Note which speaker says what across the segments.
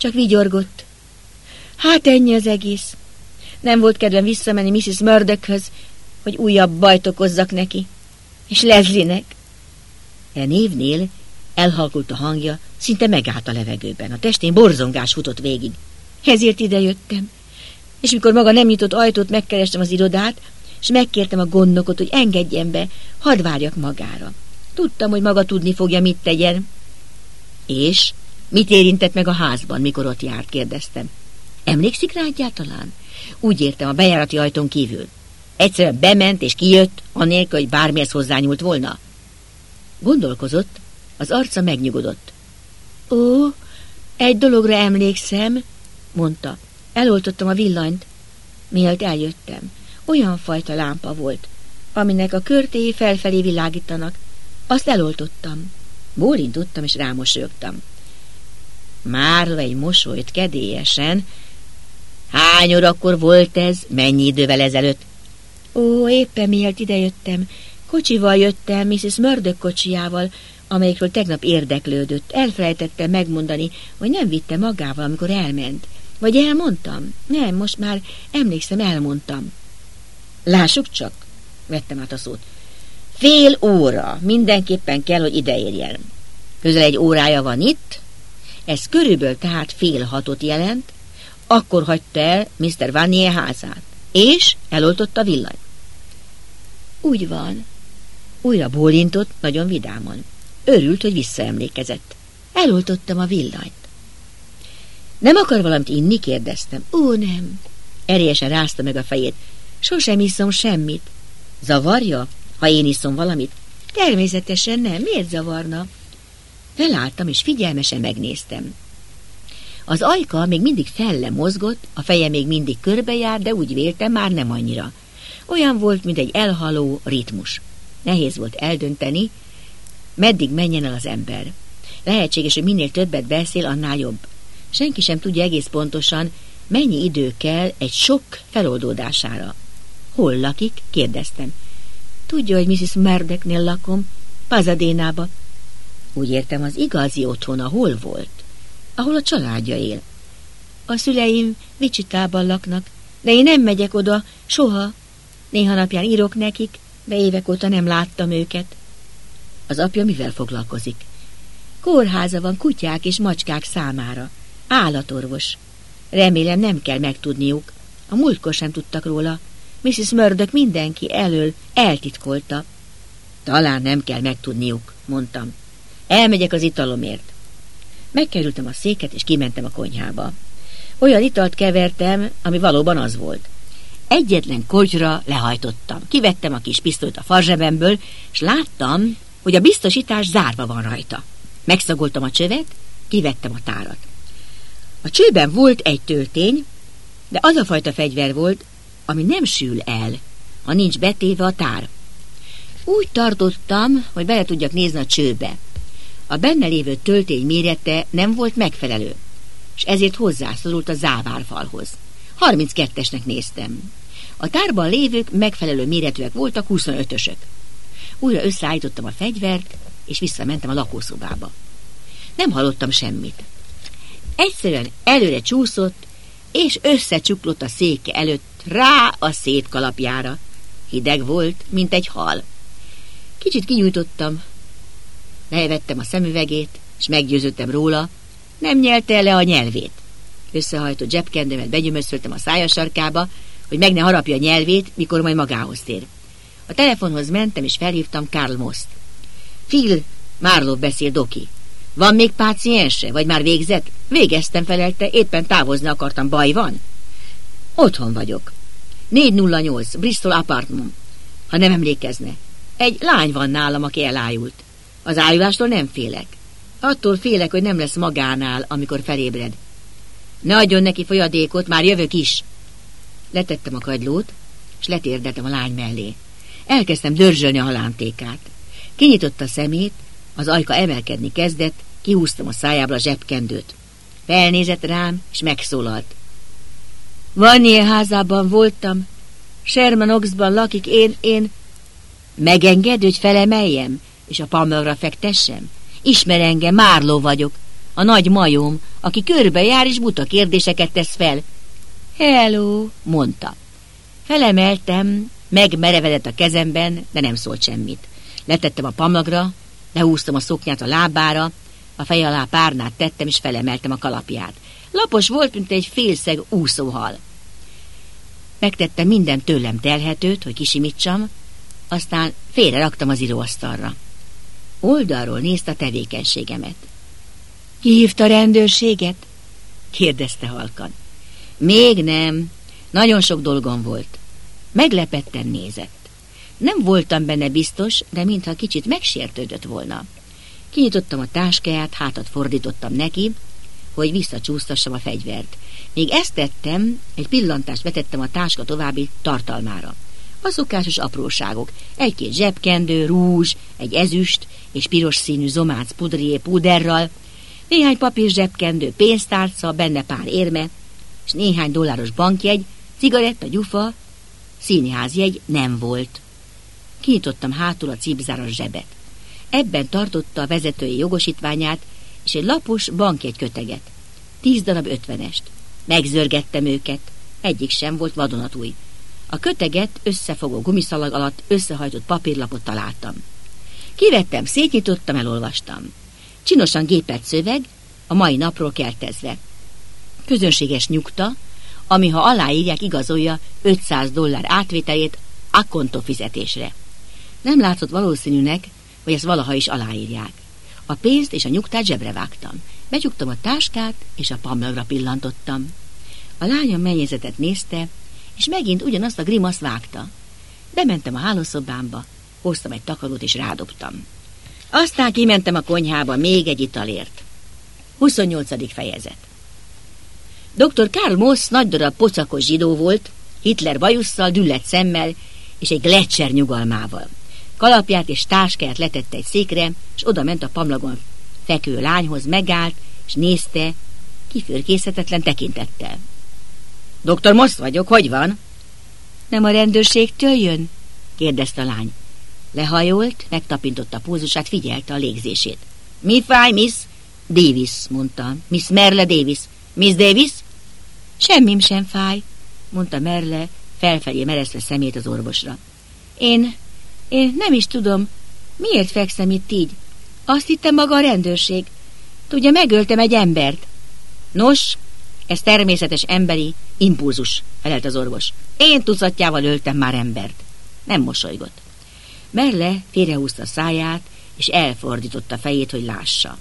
Speaker 1: csak vigyorgott. Hát ennyi az egész. Nem volt kedvem visszamenni Mrs. Murdochhöz, hogy újabb bajt okozzak neki. És Leslie-nek. E névnél elhalkult a hangja, szinte megállt a levegőben. A testén borzongás futott végig. Ezért idejöttem. És mikor maga nem nyitott ajtót, megkerestem az irodát, és megkértem a gondnokot, hogy engedjen be, hadd várjak magára. Tudtam, hogy maga tudni fogja, mit tegyen. És mit érintett meg a házban, mikor ott járt, kérdeztem. Emlékszik rá egyáltalán? Úgy értem, a bejárati ajtón kívül. Egyszerűen bement és kijött, anélkül, hogy bármihez hozzányúlt volna. Gondolkozott, az arca megnyugodott. Ó, egy dologra emlékszem, mondta. Eloltottam a villanyt, mielőtt eljöttem. Olyan fajta lámpa volt, aminek a körtéi felfelé világítanak. Azt eloltottam. Bólintottam és rámosolyogtam. Márla egy mosolyt kedélyesen. Hány órakor volt ez? Mennyi idővel ezelőtt? Ó, éppen mielőtt idejöttem. Kocsival jöttem, Mrs. Murdoch kocsijával, amelyikről tegnap érdeklődött. Elfelejtettem megmondani, hogy nem vitte magával, amikor elment. Vagy elmondtam? Nem, most már emlékszem, elmondtam. Lássuk csak, vettem át a szót. Fél óra, mindenképpen kell, hogy ideérjen. Közel egy órája van itt, ez körülbelül tehát 5:30 jelent, akkor hagyta el Mr. Vanier házát, és eloltotta a villanyt. Úgy van. Újra bólintott, nagyon vidáman. Örült, hogy visszaemlékezett. Eloltottam a villanyt. Nem akar valamit inni, kérdeztem. Ó, nem. Erélyesen rázta meg a fejét. Sosem iszom semmit. Zavarja, ha én iszom valamit? Természetesen nem. Miért zavarna? Felálltam, és figyelmesen megnéztem. Az ajka még mindig felle mozgott, a feje még mindig körbejár, de úgy véltem, már nem annyira. Olyan volt, mint egy elhaló ritmus. Nehéz volt eldönteni, meddig menjen el az ember. Lehetséges, hogy minél többet beszél, annál jobb. Senki sem tudja egész pontosan, mennyi idő kell egy sok feloldódására. Hol lakik? Kérdeztem. Tudja, hogy Mrs. Murdochnél lakom, Pasadenába. Úgy értem, az igazi otthona hol volt? Ahol a családja él. A szüleim Wichitában laknak, de én nem megyek oda, soha. Néha napján írok nekik, de évek óta nem láttam őket. Az apja mivel foglalkozik? Kórháza van kutyák és macskák számára. Állatorvos. Remélem nem kell megtudniuk. A múltkor sem tudtak róla. Mrs. Murdoch mindenki elől eltitkolta. Talán nem kell megtudniuk, mondtam. Elmegyek az italomért. Megkerültem a széket, és kimentem a konyhába. Olyan italt kevertem, ami valóban az volt. Egyetlen kotyra lehajtottam. Kivettem a kis pisztolyt a farzsebemből, és láttam, hogy a biztosítás zárva van rajta. Megszagoltam a csövet, kivettem a tárat. A csőben volt egy töltény, de az a fajta fegyver volt, ami nem sül el, ha nincs betéve a tár. Úgy tartottam, hogy bele tudjak nézni a csőbe. A benne lévő töltény mérete nem volt megfelelő, és ezért hozzászorult a závárfalhoz. 32-esnek néztem. A tárban lévők megfelelő méretűek voltak, 25-ösök. Újra összeállítottam a fegyvert, és visszamentem a lakószobába. Nem hallottam semmit. Egyszerűen előre csúszott, és összecsuklott a széke előtt rá a szép kalapjára. Hideg volt, mint egy hal. Kicsit kinyújtottam, levettem a szemüvegét, és meggyőződtem róla, nem nyelte le a nyelvét. Összehajtott zsebkendőmet begyömöszöltem a szája sarkába, hogy meg ne harapja a nyelvét, mikor majd magához tér. A telefonhoz mentem, és felhívtam Karl Most. Phil, Marlowe beszél, Doki. Van még páciense, vagy már végzett? Végeztem, felelte, éppen távozni akartam, baj van? Otthon vagyok. 408, Bristol Apartment. Ha nem emlékezne. Egy lány van nálam, aki elájult. Az ájulástól nem félek. Attól félek, hogy nem lesz magánál, amikor felébred. Ne adjon neki folyadékot, már jövök is. Letettem a kagylót, és letérdeltem a lány mellé. Elkezdtem dörzsölni a halántékát. Kinyitotta a szemét, az ajka emelkedni kezdett, kihúztam a szájából a zsebkendőt. Felnézett rám, és megszólalt. Vanier házában voltam, Sherman Oaksban lakik, én... Megenged, hogy felemeljem, és a Palmerra fektessem? Ismer engem, Marlowe vagyok. a nagy majom, aki körbejár és buta kérdéseket tesz fel. Hello, mondta. Felemeltem, megmerevedett a kezemben, de nem szólt semmit. Letettem a pamlagra, lehúztam a szoknyát a lábára, a fej alá párnát tettem, és felemeltem a kalapját. Lapos volt, mint egy félszeg úszóhal. Megtettem minden tőlem telhetőt, hogy kisimítsam, aztán félre raktam az íróasztalra. Oldalról nézte a tevékenységemet. Ki hívta a rendőrséget? Kérdezte halkan. Még nem. Nagyon sok dolgom volt. Meglepetten nézett. Nem voltam benne biztos, de mintha kicsit megsértődött volna. Kinyitottam a táskáját, hátat fordítottam neki, hogy visszacsúsztassam a fegyvert. Míg ezt tettem, egy pillantást vetettem a táska további tartalmára. A szokásos apróságok, egy-két zsebkendő, rúzs, egy ezüst és piros színű zománc pudrié púderral, néhány papír zsebkendő, pénztárca, benne pár érme, és néhány dolláros bankjegy, cigaretta, gyufa, színházjegy nem volt. Kinyitottam hátul a cipzáros zsebet. Ebben tartotta a vezetői jogosítványát és egy lapos bankjegyköteget. 10 darab 50-est. Megzörgettem őket. Egyik sem volt vadonatúj. A köteget összefogó gumiszalag alatt összehajtott papírlapot találtam. Kivettem, szétnyitottam, elolvastam. Csinosan gépelt szöveg, a mai napról keltezve. Közönséges nyugta, ami ha aláírják, igazolja $500 átvételét a-kontó fizetésre. Nem látszott valószínűnek, hogy ezt valaha is aláírják. A pénzt és a nyugtát zsebre vágtam. Becsuktam a táskát, és a pamlagra pillantottam. A lányom mennyezetet nézte, és megint ugyanazt a grimaszt vágta. Bementem a hálószobámba, hoztam egy takarót, és rádobtam. Aztán kimentem a konyhába még egy italért. 28. fejezet. Dr. Karl Moss nagy darab pocakos zsidó volt, Hitler bajusszal, düllett szemmel és egy Gletscher nyugalmával. Kalapját és táskáját letette egy székre, és oda ment a pamlagon fekvő lányhoz, megállt, és nézte kifürkészhetetlen tekintettel. Dr. Moss vagyok, hogy van? Nem a rendőrségtől jön? Kérdezte a lány. Lehajolt, megtapintotta a pulzusát, figyelte a légzését. Mi fáj, Miss? Davis, mondta. Miss Merle Davis. Miss Davis? Semmim sem fáj, mondta Merle, felfelé meresztve szemét az orvosra. Én nem is tudom, miért fekszem itt így. Azt hittem, maga a rendőrség. Tudja, megöltem egy embert. Nos, ez természetes emberi impulzus, felelt az orvos. Én tucatjával öltem már embert. Nem mosolygott. Merle félrehúzta a száját, és elfordította fejét, hogy lássa.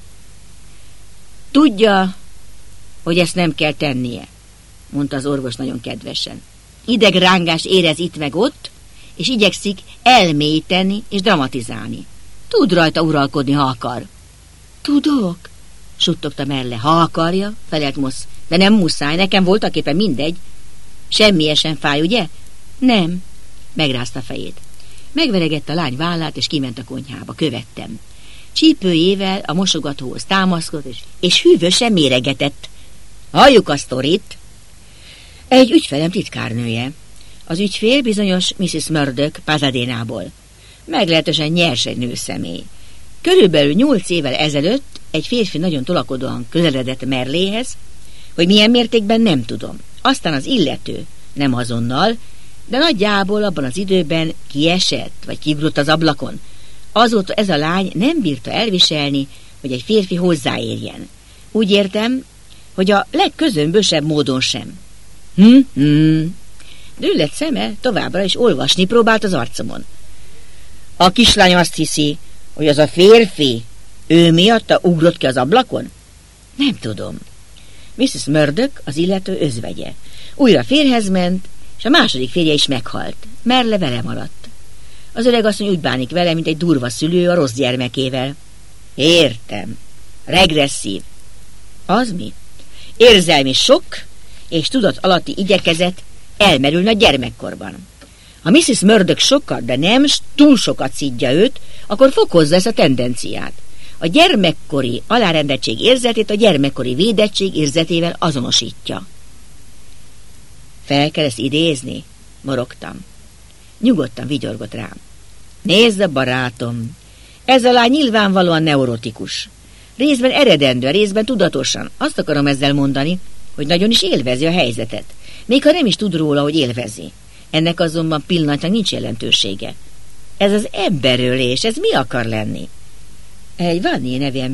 Speaker 1: Tudja, hogy ezt nem kell tennie, mondta az orvos nagyon kedvesen. Idegrángás érez itt meg ott, és igyekszik elmélyíteni és dramatizálni. Tud rajta uralkodni, ha akar. Tudok, suttogta Merle. Ha akarja, felelt Moss, de nem muszáj, nekem voltaképpen mindegy. Semmije sem fáj, ugye? Nem, megrázta fejét. Megveregette a lány vállát, és kiment a konyhába. Követtem. Csípőjével a mosogatóhoz támaszkodott, és hűvösen méregetett. Halljuk a sztorit. Egy ügyfelem titkárnője. Az ügyfél bizonyos Mrs. Murdoch Pasadenából. Meglehetősen nyers egy nőszemély. Körülbelül 8 évvel ezelőtt egy férfi nagyon tolakodóan közeledett Merléhez, hogy milyen mértékben nem tudom. Aztán az illető, nem azonnal, de nagyjából abban az időben kiesett, vagy kiugrott az ablakon. Azóta ez a lány nem bírta elviselni, hogy egy férfi hozzáérjen. Úgy értem, hogy a legközömbösebb módon sem. Düllett szeme továbbra is olvasni próbált az arcomon. A kislány azt hiszi, hogy az a férfi, ő miatta ugrott ki az ablakon? Nem tudom. Mrs. Murdoch, az illető özvegye. Újra férjhez ment, és a második férje is meghalt. Merle vele maradt. Az öregasszony úgy bánik vele, mint egy durva szülő a rossz gyermekével. Értem. Regresszív. Az mi? Érzelmi sok és tudat alatti igyekezet elmerülne a gyermekkorban. Ha Mrs. Murdoch sokat, de nem túl sokat szidja őt, akkor fokozza ezt a tendenciát. A gyermekkori alárendeltség érzetét a gyermekkori védettség érzetével azonosítja. Fel kell ezt idézni? Morogtam. Nyugodtan vigyorgott rám. Nézd, barátom, ez a lány nyilvánvalóan neurotikus. Részben eredendően, részben tudatosan. Azt akarom ezzel mondani, hogy nagyon is élvezi a helyzetet. Még ha nem is tud róla, hogy élvezi. Ennek azonban pillanatnyilag nincs jelentősége. Ez az emberölés, ez mi akar lenni? Egy Vanier nevű